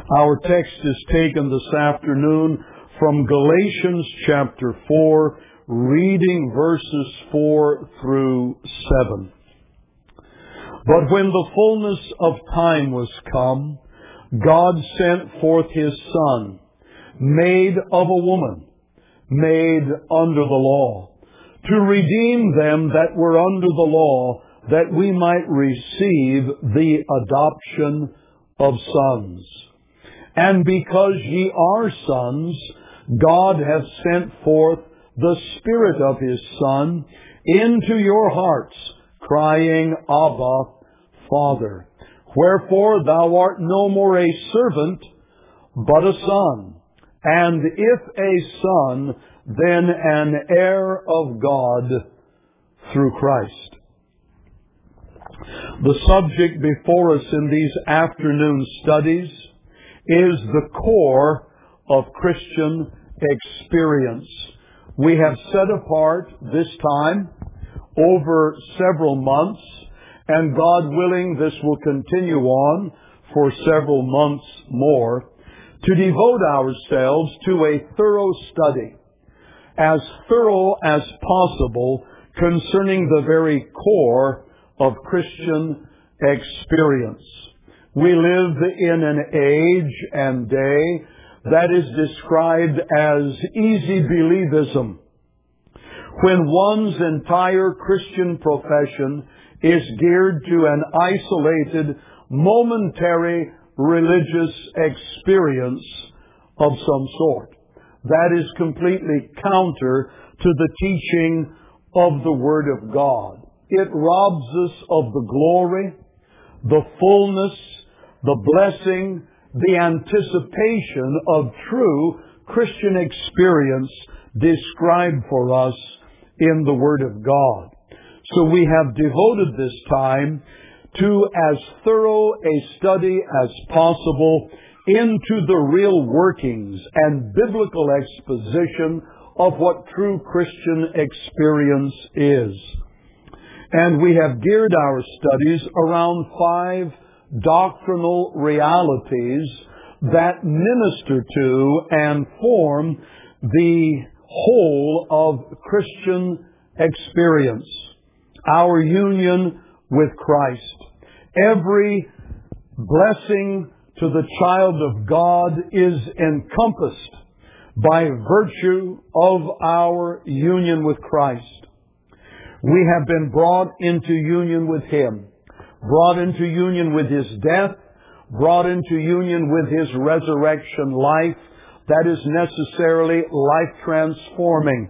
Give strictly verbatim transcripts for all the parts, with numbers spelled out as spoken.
Our text is taken this afternoon from Galatians chapter four, reading verses four through seven. But when the fullness of time was come, God sent forth His Son, made of a woman, made under the law, to redeem them that were under the law, that we might receive the adoption of sons. And because ye are sons, God hath sent forth the Spirit of His Son into your hearts, crying, Abba, Father. Wherefore thou art no more a servant, but a son. And if a son, then an heir of God through Christ. The subject before us in these afternoon studies is the core of Christian experience. We have set apart this time over several months, and God willing, this will continue on for several months more, to devote ourselves to a thorough study, as thorough as possible, concerning the very core of Christian experience. We live in an age and day that is described as easy believism, when one's entire Christian profession is geared to an isolated, momentary religious experience of some sort. That is completely counter to the teaching of the Word of God. It robs us of the glory, the fullness, the blessing, the anticipation of true Christian experience described for us in the Word of God. So we have devoted this time to as thorough a study as possible into the real workings and biblical exposition of what true Christian experience is. And we have geared our studies around five doctrinal realities that minister to and form the whole of Christian experience. Our union with Christ. Every blessing to the child of God is encompassed by virtue of our union with Christ. We have been brought into union with Him, brought into union with His death, brought into union with His resurrection life that is necessarily life-transforming.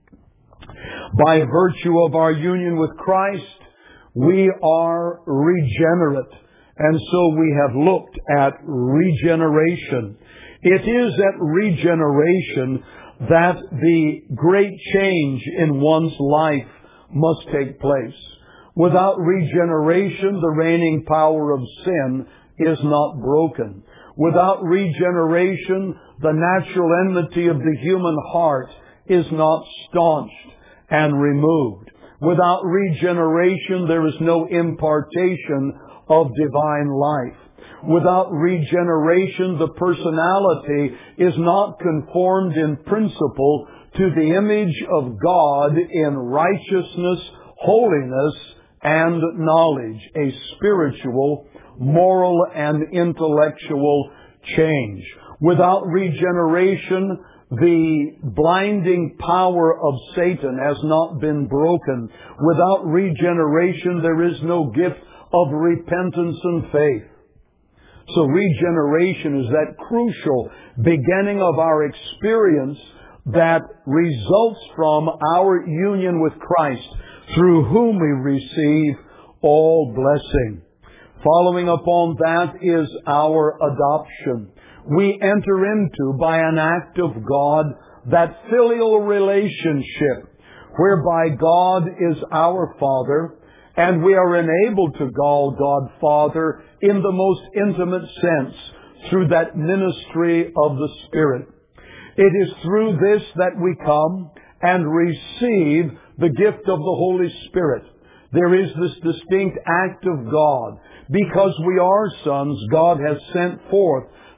By virtue of our union with Christ, we are regenerate. And so we have looked at regeneration. It is at regeneration that the great change in one's life must take place. Without regeneration, the reigning power of sin is not broken. Without regeneration, the natural enmity of the human heart is not staunched and removed. Without regeneration, there is no impartation of divine life. Without regeneration, the personality is not conformed in principle to the image of God in righteousness, holiness, and knowledge, a spiritual, moral, and intellectual change. Without regeneration, the blinding power of Satan has not been broken. Without regeneration, there is no gift of repentance and faith. So regeneration is that crucial beginning of our experience that results from our union with Christ, through whom we receive all blessing. Following upon that is our adoption. We enter into, by an act of God, that filial relationship whereby God is our Father, and we are enabled to call God Father in the most intimate sense through that ministry of the Spirit. It is through this that we come and receive the gift of the Holy Spirit. There is this distinct act of God. Because we are sons, God has sent forth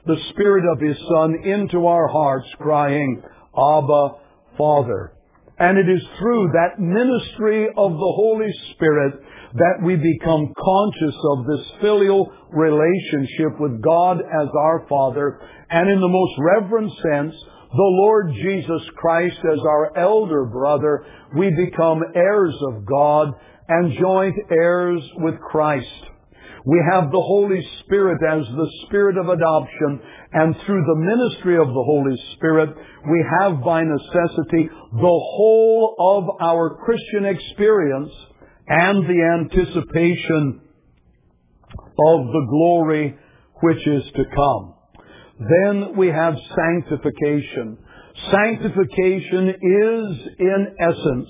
the Spirit of His Son into our hearts, crying, Abba, Father. And it is through that ministry of the Holy Spirit that we become conscious of this filial relationship with God as our Father, and in the most reverent sense, the Lord Jesus Christ as our elder brother, we become heirs of God and joint heirs with Christ. We have the Holy Spirit as the Spirit of adoption, and through the ministry of the Holy Spirit, we have by necessity the whole of our Christian experience and the anticipation of the glory which is to come. Then we have sanctification. Sanctification is, in essence,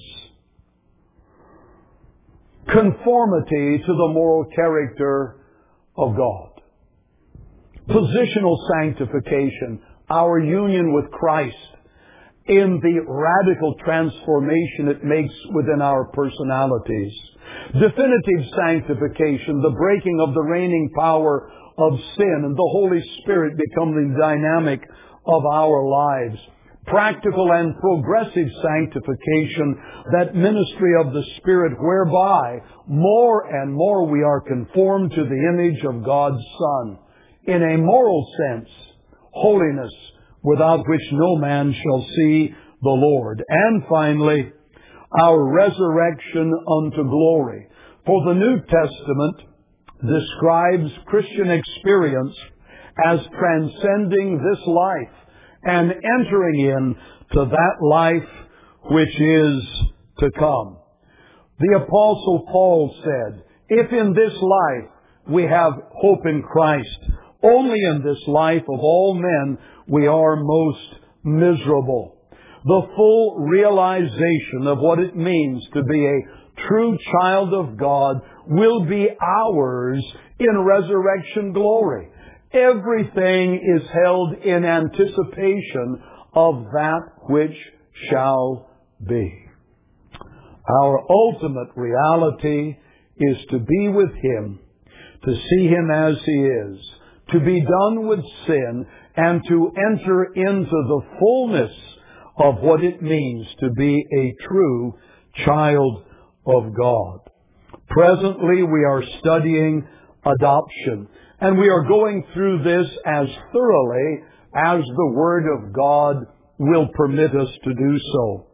conformity to the moral character of God. Positional sanctification, our union with Christ in the radical transformation it makes within our personalities. Definitive sanctification, the breaking of the reigning power of sin and the Holy Spirit becoming the dynamic of our lives. Practical and progressive sanctification, that ministry of the Spirit whereby more and more we are conformed to the image of God's Son. In a moral sense, holiness without which no man shall see the Lord. And finally, our resurrection unto glory. For the New Testament describes Christian experience as transcending this life and entering in to that life which is to come. The Apostle Paul said, if in this life we have hope in Christ, only in this life of all men we are most miserable. The full realization of what it means to be a true child of God will be ours in resurrection glory. Everything is held in anticipation of that which shall be. Our ultimate reality is to be with Him, to see Him as He is, to be done with sin, and to enter into the fullness of what it means to be a true child of God. Presently, we are studying adoption, and we are going through this as thoroughly as the Word of God will permit us to do so.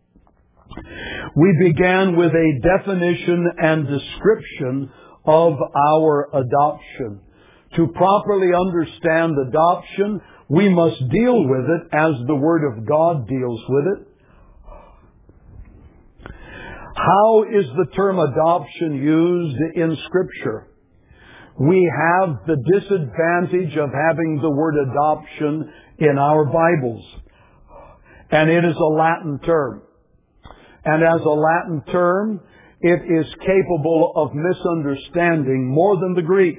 We began with a definition and description of our adoption. To properly understand adoption, we must deal with it as the Word of God deals with it. How is the term adoption used in Scripture? We have the disadvantage of having the word adoption in our Bibles. And it is a Latin term. And as a Latin term, it is capable of misunderstanding more than the Greek.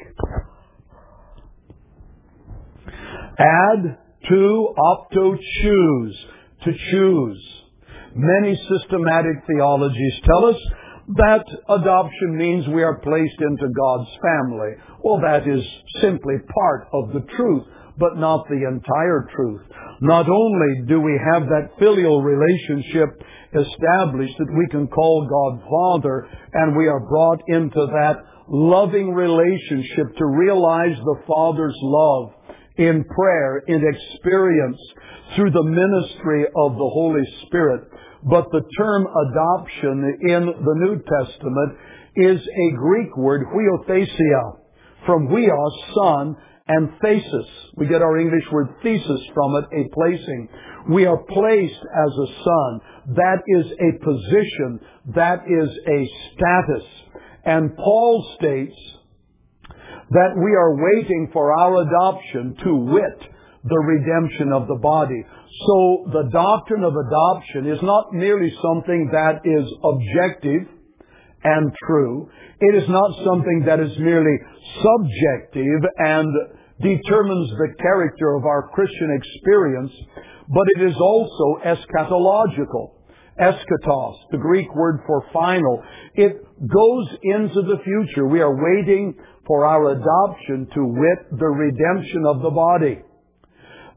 Add to, opto, choose, to choose. Many systematic theologies tell us that adoption means we are placed into God's family. Well, that is simply part of the truth, but not the entire truth. Not only do we have that filial relationship established that we can call God Father, and we are brought into that loving relationship to realize the Father's love in prayer, in experience, through the ministry of the Holy Spirit. But the term adoption in the New Testament is a Greek word, huiothesia, from huios, son, and thesis. We get our English word thesis from it, a placing. We are placed as a son. That is a position. That is a status. And Paul states that we are waiting for our adoption, to wit, the redemption of the body. So the doctrine of adoption is not merely something that is objective and true. It is not something that is merely subjective and determines the character of our Christian experience, but it is also eschatological. Eschatos, the Greek word for final. It goes into the future. We are waiting for our adoption, to wit, the redemption of the body.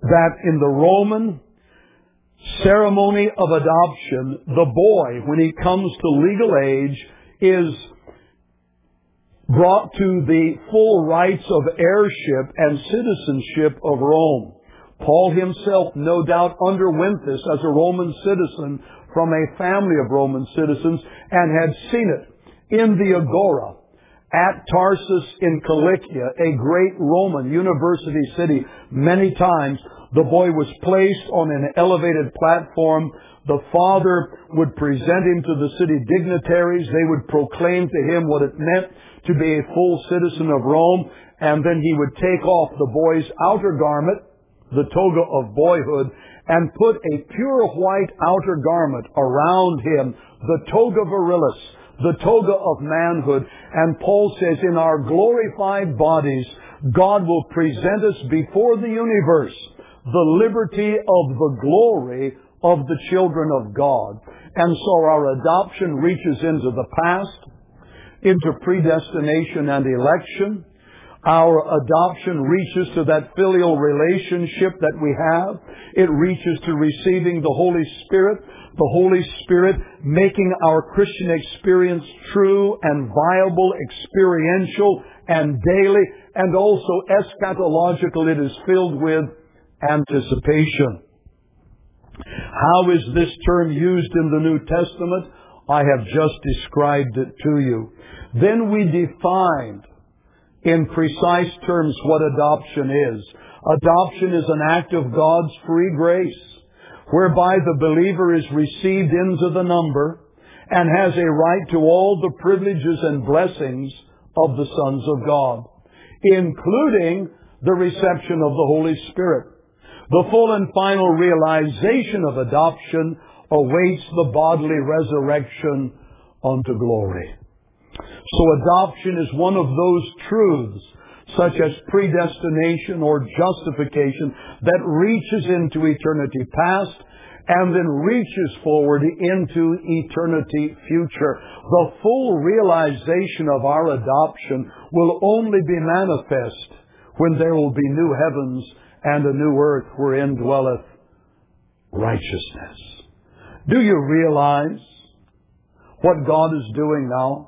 that in the Roman ceremony of adoption, the boy, when he comes to legal age, is brought to the full rights of heirship and citizenship of Rome. Paul himself, no doubt, underwent this as a Roman citizen from a family of Roman citizens and had seen it in the Agora at Tarsus in Cilicia, a great Roman university city. Many times the boy was placed on an elevated platform. The father would present him to the city dignitaries. They would proclaim to him what it meant to be a full citizen of Rome. And then he would take off the boy's outer garment, the toga of boyhood, and put a pure white outer garment around him, the toga virilis, the toga of manhood. And Paul says, in our glorified bodies, God will present us before the universe, the liberty of the glory of the children of God. And so our adoption reaches into the past, into predestination and election. Our adoption reaches to that filial relationship that we have. It reaches to receiving the Holy Spirit. The Holy Spirit making our Christian experience true and viable, experiential and daily, and also eschatological. It is filled with anticipation. How is this term used in the New Testament? I have just described it to you. Then we defined in precise terms what adoption is. Adoption is an act of God's free grace, whereby the believer is received into the number and has a right to all the privileges and blessings of the sons of God, including the reception of the Holy Spirit. The full and final realization of adoption awaits the bodily resurrection unto glory. So adoption is one of those truths, such as predestination or justification, that reaches into eternity past and then reaches forward into eternity future. The full realization of our adoption will only be manifest when there will be new heavens and a new earth wherein dwelleth righteousness. Do you realize what God is doing now?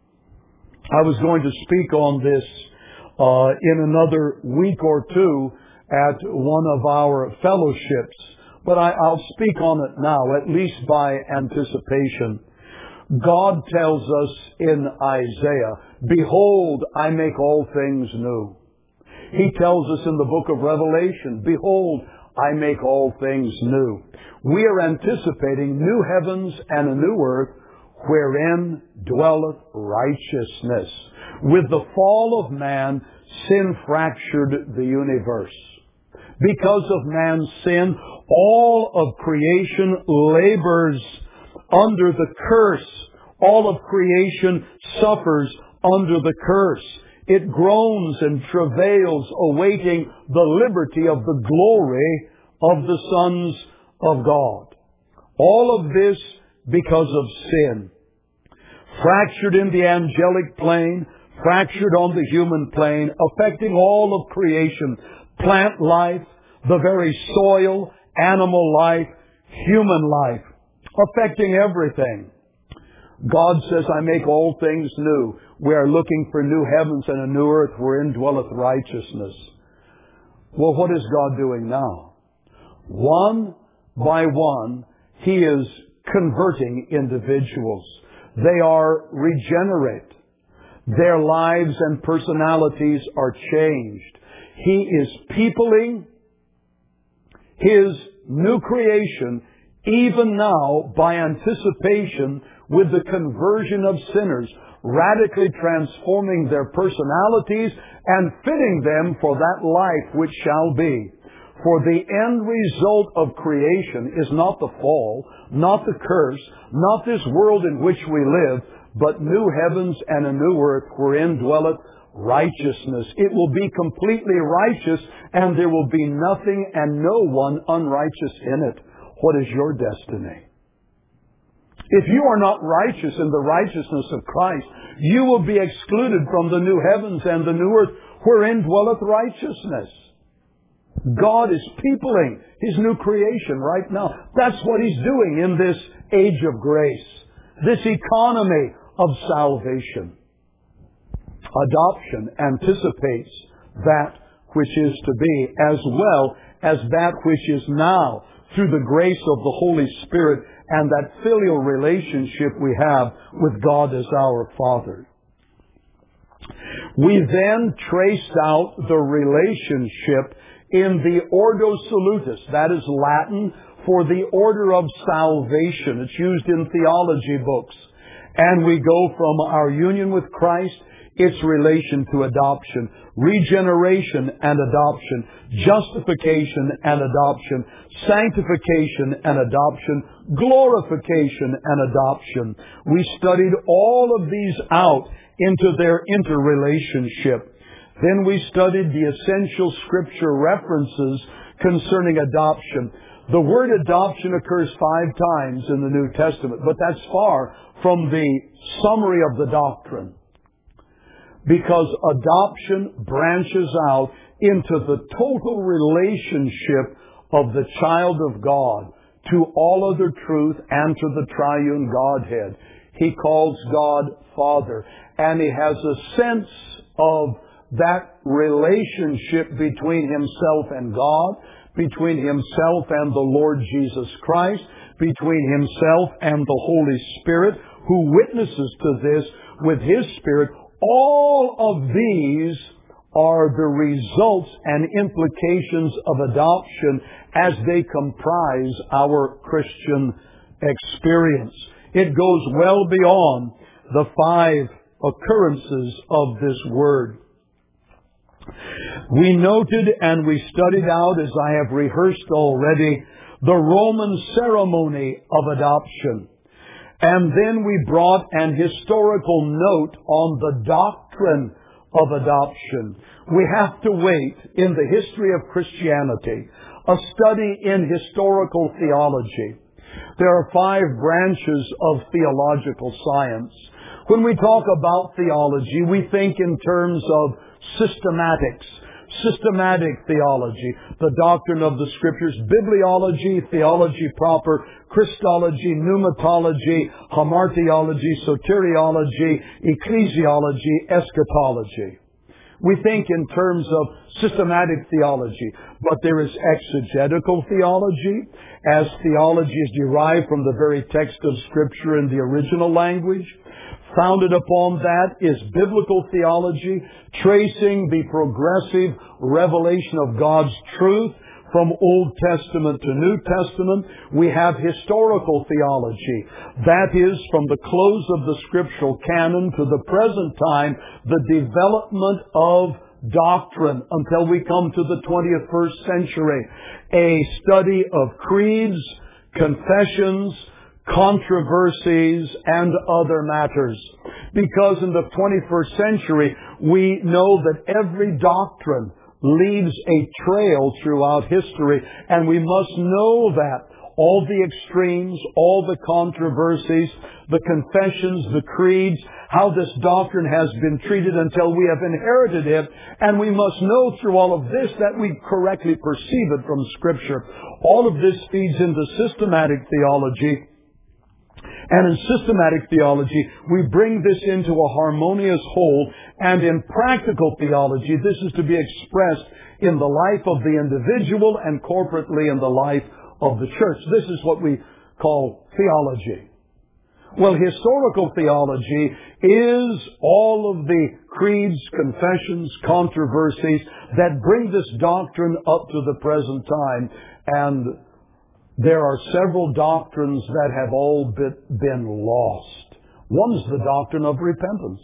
I was going to speak on this uh, in another week or two at one of our fellowships, but I, I'll speak on it now, at least by anticipation. God tells us in Isaiah, behold, I make all things new. He tells us in the book of Revelation, behold, I make all things new. We are anticipating new heavens and a new earth wherein dwelleth righteousness. With the fall of man, sin fractured the universe. Because of man's sin, all of creation labors under the curse. All of creation suffers under the curse. It groans and travails, awaiting the liberty of the glory of the sons of God. All of this because of sin. Fractured in the angelic plane, fractured on the human plane, affecting all of creation, plant life, the very soil, animal life, human life, affecting everything. God says, I make all things new. We are looking for new heavens and a new earth wherein dwelleth righteousness. Well, what is God doing now? One by one, He is converting individuals. They are regenerate. Their lives and personalities are changed. He is peopling His new creation even now by anticipation with the conversion of sinners, radically transforming their personalities and fitting them for that life which shall be. For the end result of creation is not the fall, not the curse, not this world in which we live, but new heavens and a new earth wherein dwelleth righteousness. It will be completely righteous, and there will be nothing and no one unrighteous in it. What is your destiny? If you are not righteous in the righteousness of Christ, you will be excluded from the new heavens and the new earth wherein dwelleth righteousness. God is peopling His new creation right now. That's what He's doing in this age of grace, this economy of salvation. Adoption anticipates that which is to be, as well as that which is now, through the grace of the Holy Spirit and that filial relationship we have with God as our Father. We then traced out the relationship in the Ordo Salutis. That is Latin for the order of salvation. It's used in theology books. And we go from our union with Christ, its relation to adoption, regeneration and adoption, justification and adoption, sanctification and adoption, glorification and adoption. We studied all of these out into their interrelationship. Then we studied the essential Scripture references concerning adoption. The word adoption occurs five times in the New Testament, but that's far from the summary of the doctrine, because adoption branches out into the total relationship of the child of God to all other truth and to the triune Godhead. He calls God Father, and He has a sense of that relationship between Himself and God, between Himself and the Lord Jesus Christ, between Himself and the Holy Spirit, who witnesses to this with His Spirit. All of these are the results and implications of adoption as they comprise our Christian experience. It goes well beyond the five occurrences of this word. We noted and we studied out, as I have rehearsed already, the Roman ceremony of adoption. And then we brought an historical note on the doctrine of adoption. We have to wait in the history of Christianity, a study in historical theology. There are five branches of theological science. When we talk about theology, we think in terms of systematics, systematic theology, the doctrine of the Scriptures, bibliology, theology proper, Christology, pneumatology, hamartiology, soteriology, ecclesiology, eschatology. We think in terms of systematic theology, but there is exegetical theology, as theology is derived from the very text of Scripture in the original language. Founded upon that is biblical theology, tracing the progressive revelation of God's truth from Old Testament to New Testament. We have historical theology. That is, from the close of the scriptural canon to the present time, the development of doctrine until we come to the twenty-first century. A study of creeds, confessions, controversies, and other matters. Because in the twenty-first century, we know that every doctrine leaves a trail throughout history, and we must know that all the extremes, all the controversies, the confessions, the creeds, how this doctrine has been treated until we have inherited it, and we must know through all of this that we correctly perceive it from Scripture. All of this feeds into systematic theology. And in systematic theology, we bring this into a harmonious whole. And in practical theology, this is to be expressed in the life of the individual and corporately in the life of the church. This is what we call theology. Well, historical theology is all of the creeds, confessions, controversies that bring this doctrine up to the present time. And there are several doctrines that have all been lost. One is the doctrine of repentance.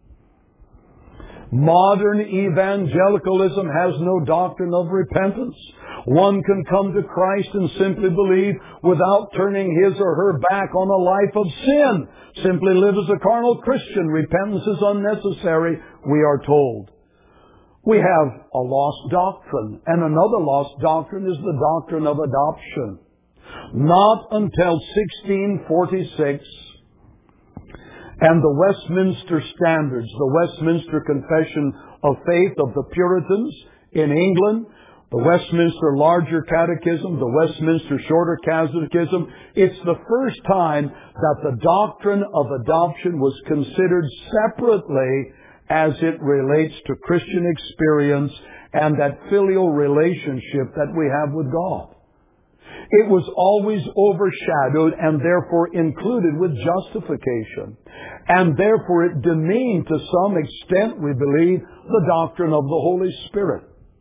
Modern evangelicalism has no doctrine of repentance. One can come to Christ and simply believe without turning his or her back on a life of sin. Simply live as a carnal Christian. Repentance is unnecessary, we are told. We have a lost doctrine, and another lost doctrine is the doctrine of adoption. Not until sixteen forty-six and the Westminster Standards, the Westminster Confession of Faith of the Puritans in England, the Westminster Larger Catechism, the Westminster Shorter Catechism. It's the first time that the doctrine of adoption was considered separately as it relates to Christian experience and that filial relationship that we have with God. It was always overshadowed and therefore included with justification. And therefore it demeaned to some extent, we believe, the doctrine of the Holy Spirit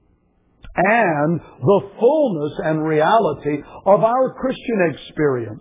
and the fullness and reality of our Christian experience.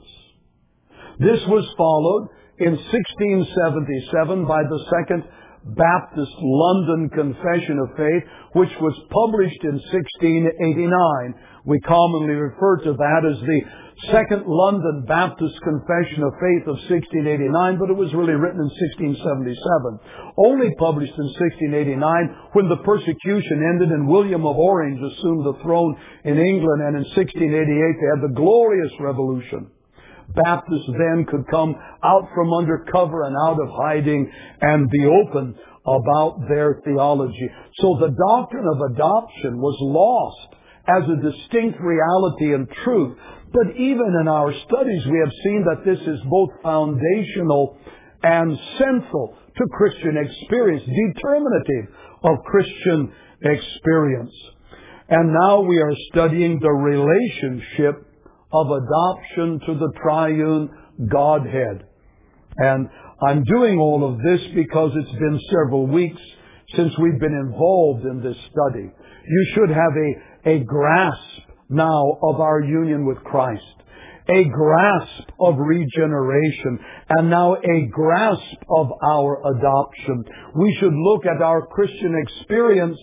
This was followed in sixteen seventy-seven by the Second Baptist London Confession of Faith, which was published in sixteen eighty-nine. We commonly refer to that as the Second London Baptist Confession of Faith of sixteen eighty-nine, but it was really written in sixteen seventy-seven. Only published in sixteen eighty-nine when the persecution ended and William of Orange assumed the throne in England, and in sixteen eighty-eight they had the glorious revolution. Baptists then could come out from under cover and out of hiding and be open about their theology. So the doctrine of adoption was lost as a distinct reality and truth. But even in our studies, we have seen that this is both foundational and central to Christian experience, determinative of Christian experience. And now we are studying the relationship of adoption to the triune Godhead. And I'm doing all of this because it's been several weeks since we've been involved in this study. You should have a, a grasp now of our union with Christ, a grasp of regeneration, and now a grasp of our adoption. We should look at our Christian experience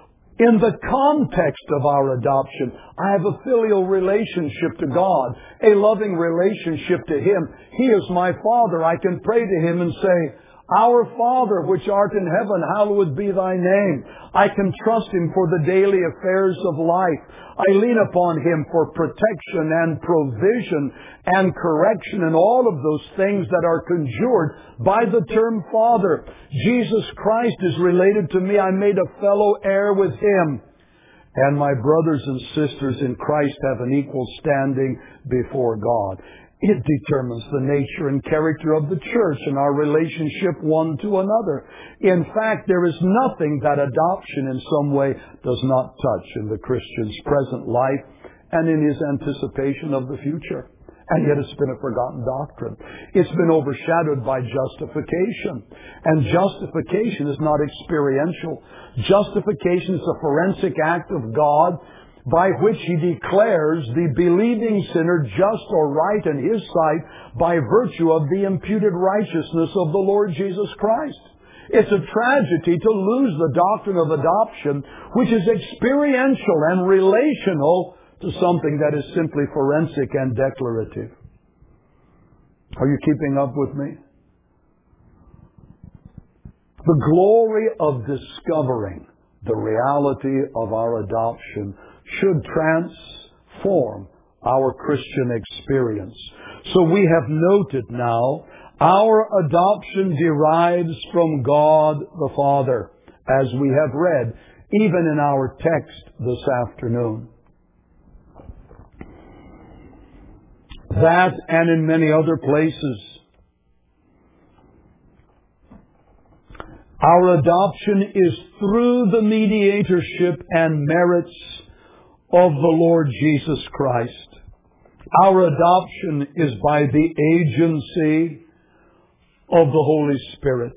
in the context of our adoption. I have a filial relationship to God, a loving relationship to Him. He is my Father. I can pray to Him and say, Our Father, which art in heaven, hallowed be thy name. I can trust Him for the daily affairs of life. I lean upon Him for protection and provision and correction and all of those things that are conjured by the term Father. Jesus Christ is related to me. I'm made a fellow heir with Him. And my brothers and sisters in Christ have an equal standing before God. It determines the nature and character of the church and our relationship one to another. In fact, there is nothing that adoption in some way does not touch in the Christian's present life and in his anticipation of the future. And yet it's been a forgotten doctrine. It's been overshadowed by justification. And justification is not experiential. Justification is a forensic act of God by which He declares the believing sinner just or right in His sight by virtue of the imputed righteousness of the Lord Jesus Christ. It's a tragedy to lose the doctrine of adoption, which is experiential and relational, to something that is simply forensic and declarative. Are you keeping up with me? The glory of discovering the reality of our adoption should transform our Christian experience. So we have noted now, our adoption derives from God the Father, as we have read, even in our text this afternoon. That and in many other places, our adoption is through the mediatorship and merits of the Lord Jesus Christ. Our adoption is by the agency of the Holy Spirit.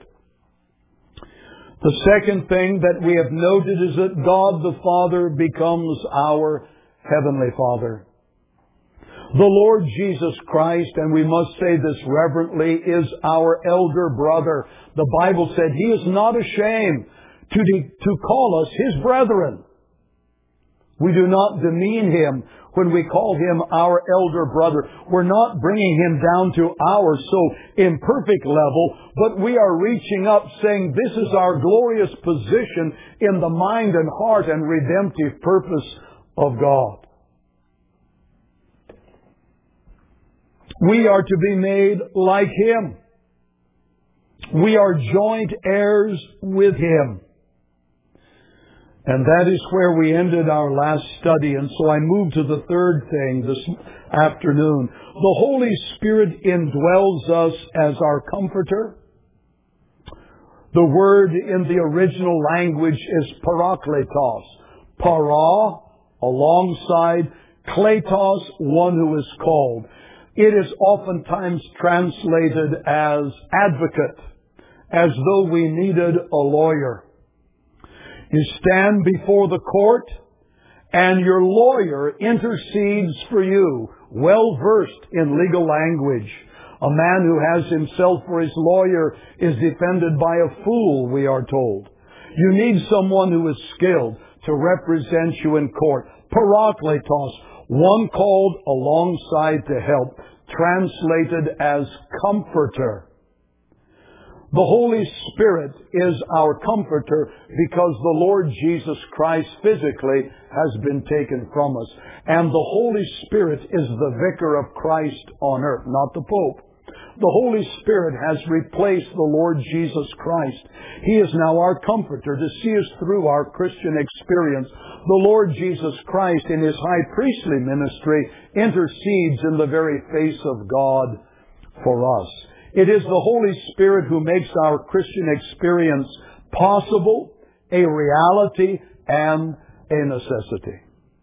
The second thing that we have noted is that God the Father becomes our Heavenly Father. The Lord Jesus Christ, and we must say this reverently, is our elder brother. The Bible said He is not ashamed to, de- to call us His brethren. We do not demean Him when we call Him our elder brother. We're not bringing Him down to our so imperfect level, but we are reaching up saying this is our glorious position in the mind and heart and redemptive purpose of God. We are to be made like Him. We are joint heirs with Him. And that is where we ended our last study. And so I move to the third thing this afternoon. The Holy Spirit indwells us as our comforter. The word in the original language is parakletos. Para, alongside, kletos, one who is called. It is oftentimes translated as advocate, as though we needed a lawyer. You stand before the court, and your lawyer intercedes for you, well versed in legal language. A man who has himself for his lawyer is defended by a fool, we are told. You need someone who is skilled to represent you in court. Parakletos, one called alongside to help, translated as comforter. The Holy Spirit is our comforter because the Lord Jesus Christ physically has been taken from us. And the Holy Spirit is the vicar of Christ on earth, not the Pope. The Holy Spirit has replaced the Lord Jesus Christ. He is now our comforter to see us through our Christian experience. The Lord Jesus Christ in His high priestly ministry intercedes in the very face of God for us. It is the Holy Spirit who makes our Christian experience possible, a reality, and a necessity.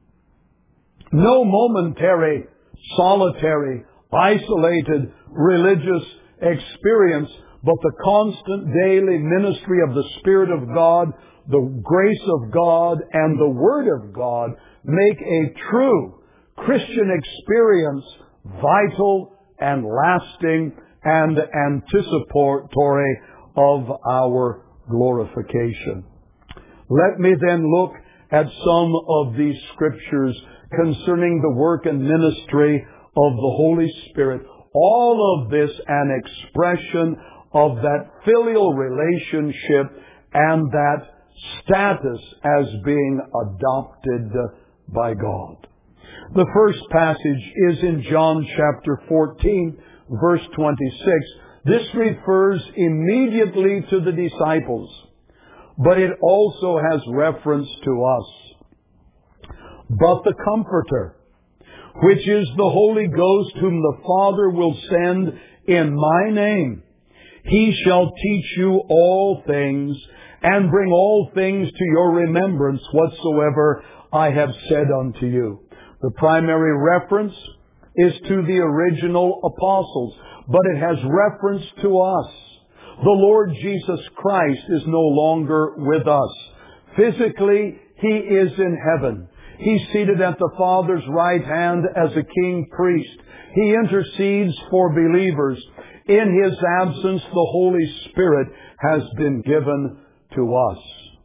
No momentary, solitary, isolated religious experience, but the constant daily ministry of the Spirit of God, the grace of God, and the Word of God make a true Christian experience vital and lasting and anticipatory of our glorification. Let me then look at some of these scriptures concerning the work and ministry of the Holy Spirit. All of this an expression of that filial relationship and that status as being adopted by God. The first passage is in John chapter fourteen, verse twenty-six. This refers immediately to the disciples, but it also has reference to us. But the Comforter, which is the Holy Ghost, whom the Father will send in my name, He shall teach you all things, and bring all things to your remembrance whatsoever I have said unto you. The primary reference is to the original apostles, but it has reference to us. The Lord Jesus Christ is no longer with us. Physically, He is in heaven. He's seated at the Father's right hand as a king priest. He intercedes for believers. In His absence, the Holy Spirit has been given to us.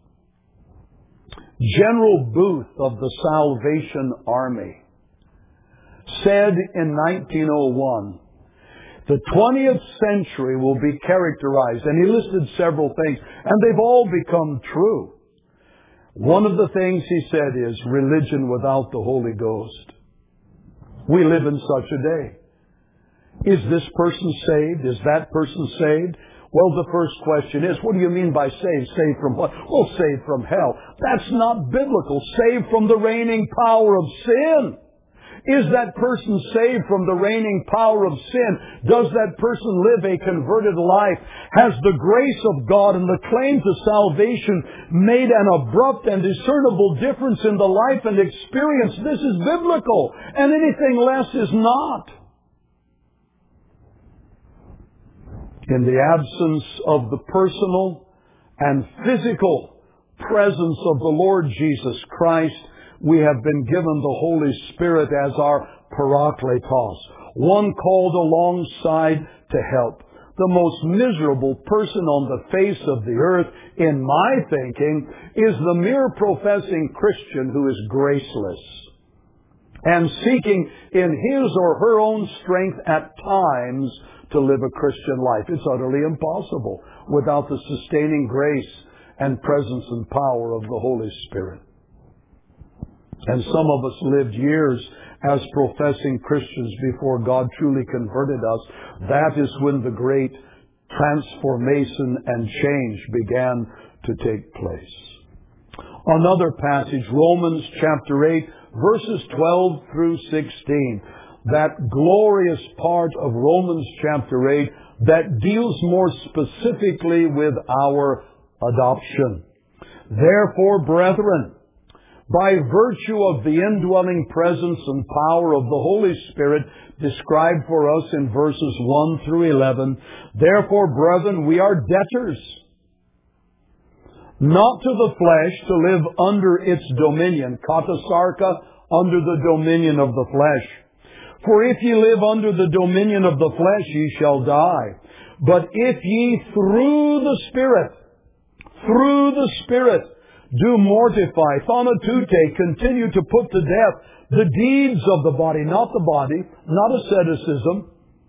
General Booth of the Salvation Army said in nineteen oh one, the twentieth century will be characterized, and he listed several things, and they've all become true. One of the things he said is religion without the Holy Ghost. We live in such a day. Is this person saved? Is that person saved? Well, the first question is, what do you mean by saved? Saved from what? Well, saved from hell. That's not biblical. Saved from the reigning power of sin. Is that person saved from the reigning power of sin? Does that person live a converted life? Has the grace of God and the claim to salvation made an abrupt and discernible difference in the life and experience? This is biblical, and anything less is not. In the absence of the personal and physical presence of the Lord Jesus Christ, we have been given the Holy Spirit as our parakletos, one called alongside to help. The most miserable person on the face of the earth, in my thinking, is the mere professing Christian who is graceless and seeking in his or her own strength at times to live a Christian life. It's utterly impossible without the sustaining grace and presence and power of the Holy Spirit. And some of us lived years as professing Christians before God truly converted us. That is when the great transformation and change began to take place. Another passage, Romans chapter eight, verses twelve through sixteen. That glorious part of Romans chapter eight that deals more specifically with our adoption. Therefore, brethren, by virtue of the indwelling presence and power of the Holy Spirit described for us in verses one through eleven, therefore, brethren, we are debtors, not to the flesh, to live under its dominion, katasarka, under the dominion of the flesh. For if ye live under the dominion of the flesh, ye shall die. But if ye through the Spirit, through the Spirit, do mortify, thaumatute, continue to put to death the deeds of the body, not the body, not asceticism,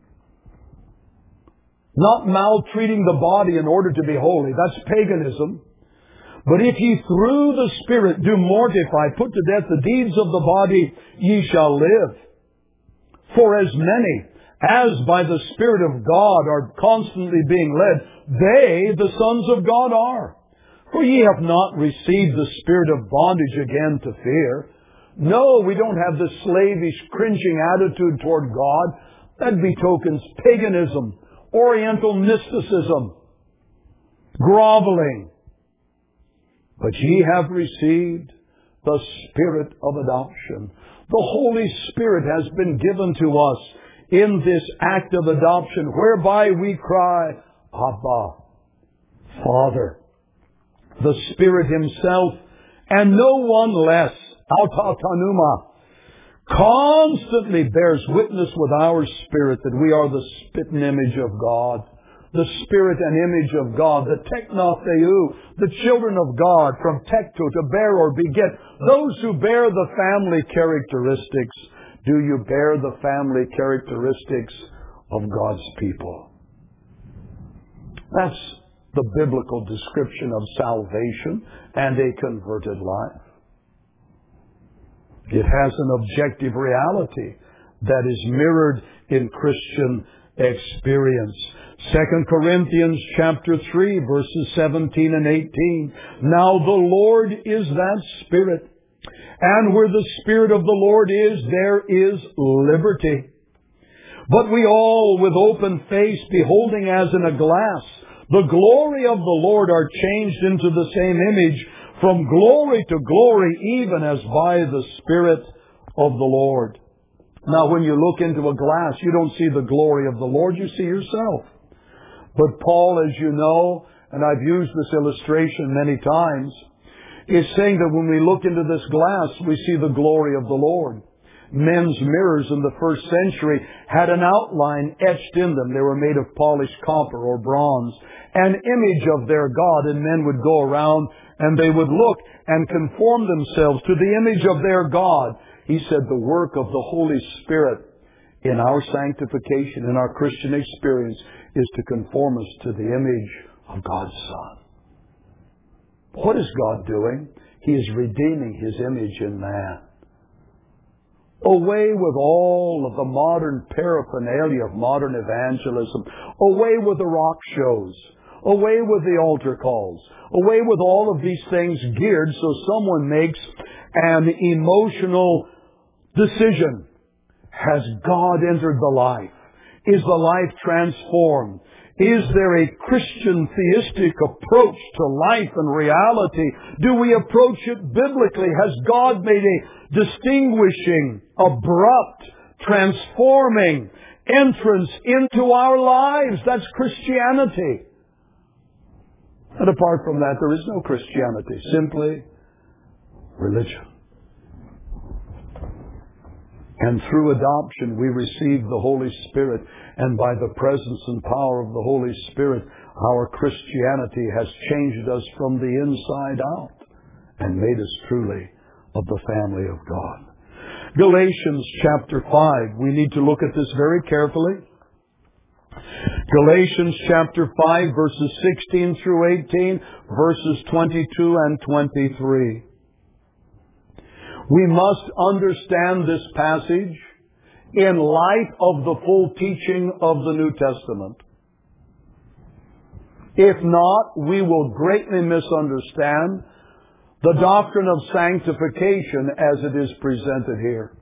not maltreating the body in order to be holy. That's paganism. But if ye through the Spirit do mortify, put to death the deeds of the body, ye shall live. For as many as by the Spirit of God are constantly being led, they, the sons of God, are. For ye have not received the spirit of bondage again to fear. No, we don't have this slavish, cringing attitude toward God. That betokens paganism, Oriental mysticism, groveling. But ye have received the Spirit of adoption. The Holy Spirit has been given to us in this act of adoption, whereby we cry, Abba, Father. The Spirit Himself, and no one less, Autatanuma, constantly bears witness with our spirit that we are the spitting image of God. The spirit and image of God, the teknotheu, the children of God, from tekto, to bear or beget, those who bear the family characteristics. Do you bear the family characteristics of God's people? That's the biblical description of salvation and a converted life. It has an objective reality that is mirrored in Christian experience. Second Corinthians chapter three, verses seventeen and eighteen. Now the Lord is that Spirit, and where the Spirit of the Lord is, there is liberty. But we all, with open face, beholding as in a glass the glory of the Lord, are changed into the same image from glory to glory, even as by the Spirit of the Lord. Now, when you look into a glass, you don't see the glory of the Lord, you see yourself. But Paul, as you know, and I've used this illustration many times, is saying that when we look into this glass, we see the glory of the Lord. Men's mirrors in the first century had an outline etched in them. They were made of polished copper or bronze, an image of their God, and men would go around and they would look and conform themselves to the image of their God. He said the work of the Holy Spirit in our sanctification, in our Christian experience, is to conform us to the image of God's Son. What is God doing? He is redeeming His image in man. Away with all of the modern paraphernalia of modern evangelism. Away with the rock shows. Away with the altar calls. Away with all of these things geared so someone makes an emotional decision. Has God entered the life? Is the life transformed? Is there a Christian theistic approach to life and reality? Do we approach it biblically? Has God made a distinguishing, abrupt, transforming entrance into our lives? That's Christianity. And apart from that, there is no Christianity. Simply religion. And through adoption, we receive the Holy Spirit. And by the presence and power of the Holy Spirit, our Christianity has changed us from the inside out and made us truly of the family of God. Galatians chapter five. We need to look at this very carefully. Galatians chapter five, verses sixteen through eighteen, verses twenty-two and twenty-three. We must understand this passage in light of the full teaching of the New Testament. If not, we will greatly misunderstand The doctrine of sanctification as it is presented here.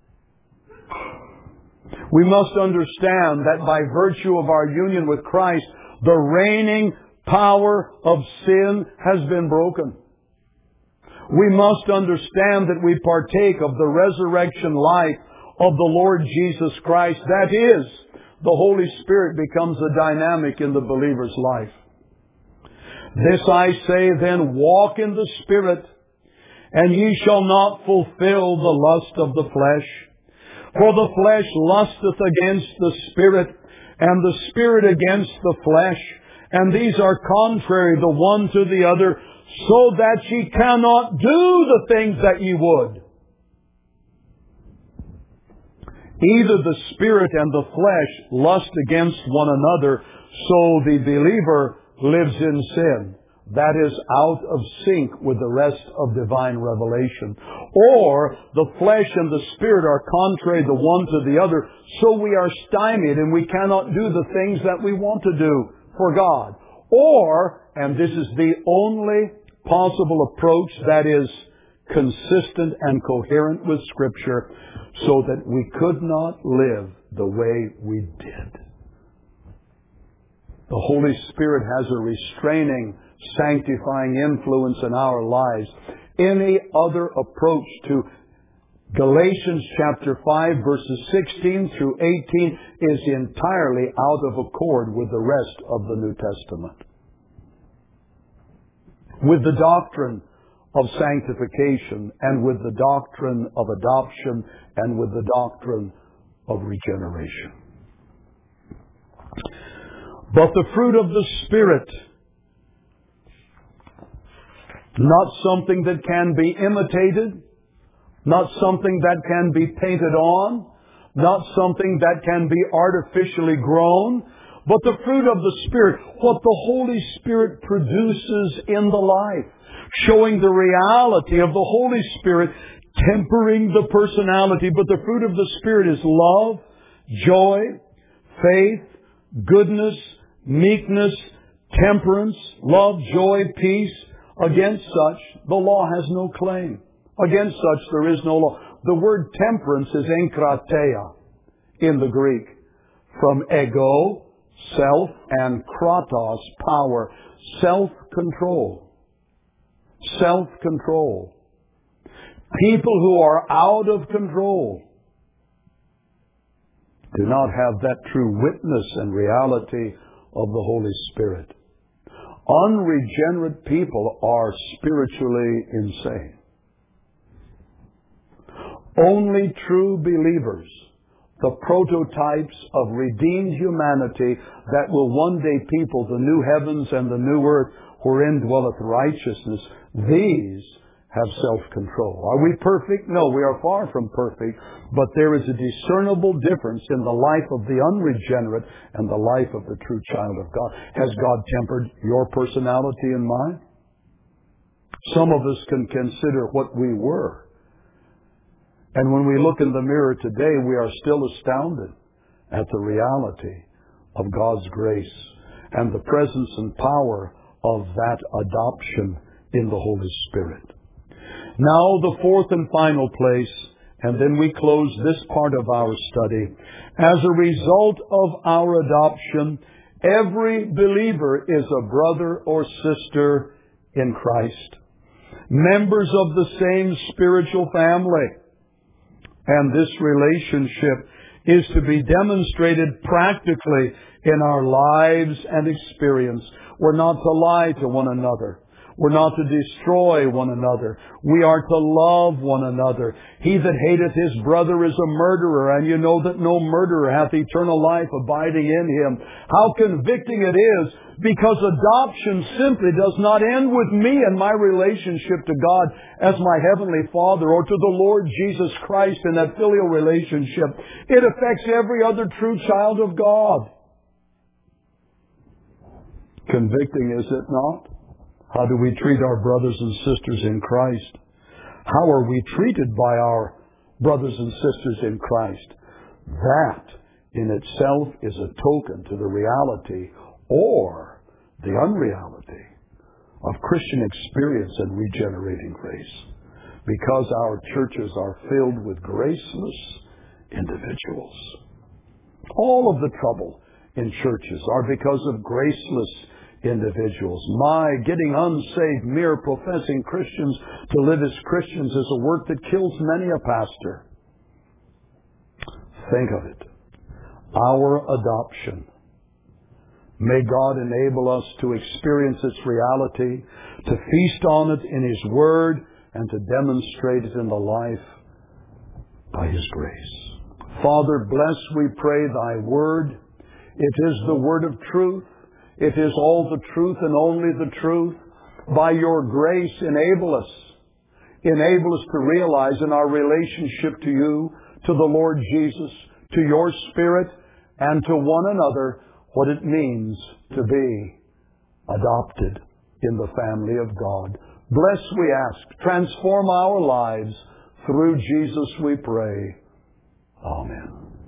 We must understand that by virtue of our union with Christ, the reigning power of sin has been broken. We must understand that we partake of the resurrection life of the Lord Jesus Christ. That is, the Holy Spirit becomes a dynamic in the believer's life. This I say then, walk in the Spirit, and ye shall not fulfill the lust of the flesh. For the flesh lusteth against the Spirit, and the Spirit against the flesh. And these are contrary the one to the other, so that ye cannot do the things that ye would. Either the Spirit and the flesh lust against one another, so the believer lives in sin. That is out of sync with the rest of divine revelation. Or the flesh and the Spirit are contrary the one to the other, so we are stymied and we cannot do the things that we want to do for God. Or, and this is the only possible approach that is consistent and coherent with Scripture, so that we could not live the way we did. The Holy Spirit has a restraining, sanctifying influence in our lives. Any other approach to Galatians chapter five verses sixteen through eighteen is entirely out of accord with the rest of the New Testament. With the doctrine of sanctification, and with the doctrine of adoption, and with the doctrine of regeneration. But the fruit of the Spirit, not something that can be imitated, not something that can be painted on, not something that can be artificially grown, but the fruit of the Spirit, what the Holy Spirit produces in the life, showing the reality of the Holy Spirit, tempering the personality. But the fruit of the Spirit is love, joy, faith, goodness, meekness, temperance, love, joy, peace. Against such, the law has no claim. Against such, there is no law. The word temperance is enkrateia in the Greek. From ego, self, and kratos, power. Self-control. Self-control. People who are out of control do not have that true witness and reality of the Holy Spirit. Unregenerate people are spiritually insane. Only true believers, the prototypes of redeemed humanity that will one day people the new heavens and the new earth wherein dwelleth righteousness, these have self-control. Are we perfect? No, we are far from perfect, but there is a discernible difference in the life of the unregenerate and the life of the true child of God. Has God tempered your personality and mine? Some of us can consider what we were. And when we look in the mirror today, we are still astounded at the reality of God's grace and the presence and power of that adoption in the Holy Spirit. Now the fourth and final place, and then we close this part of our study. As a result of our adoption, every believer is a brother or sister in Christ, members of the same spiritual family. And this relationship is to be demonstrated practically in our lives and experience. We're not to lie to one another. We're not to destroy one another. We are to love one another. He that hateth his brother is a murderer, and you know that no murderer hath eternal life abiding in him. How convicting it is, because adoption simply does not end with me and my relationship to God as my Heavenly Father, or to the Lord Jesus Christ in that filial relationship. It affects every other true child of God. Convicting, is it not? How do we treat our brothers and sisters in Christ? How are we treated by our brothers and sisters in Christ? That in itself is a token to the reality or the unreality of Christian experience and regenerating grace, because our churches are filled with graceless individuals. All of the trouble in churches are because of graceless individuals. My, getting unsaved, mere professing Christians to live as Christians is a work that kills many a pastor. Think of it. Our adoption. May God enable us to experience its reality, to feast on it in His Word, and to demonstrate it in the life by His grace. Father, bless, we pray, Thy Word. It is the Word of truth. It is all the truth and only the truth. By Your grace, enable us. Enable us to realize in our relationship to You, to the Lord Jesus, to Your Spirit, and to one another, what it means to be adopted in the family of God. Bless, we ask. Transform our lives. Through Jesus we pray. Amen.